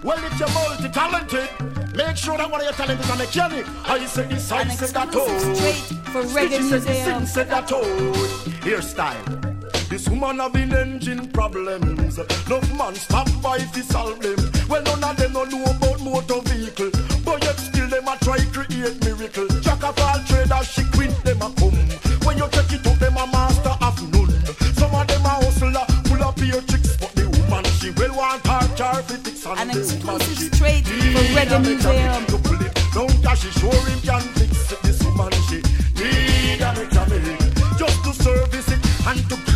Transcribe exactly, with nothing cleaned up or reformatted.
Well, if you're multi-talented, make sure that one of your talent is a mechanic. I said this, I said that, oh. Straight for Reggae Museum. Said that, oh. Hairstyle. This woman having engine problems. No man stop by if he solve them. Well, none of them don't know about motor vehicle, but yet still them a try create miracle. Jack of all traders, she quit them a come. When you take it up, them a master of none. Some of them a hustler, full of peer tricks, but the woman she will want her car for fix on an the exclusive straight for Reggae Museum. To pull it down, cause she sure him can fix it. This woman she need a mechanic just to service it and to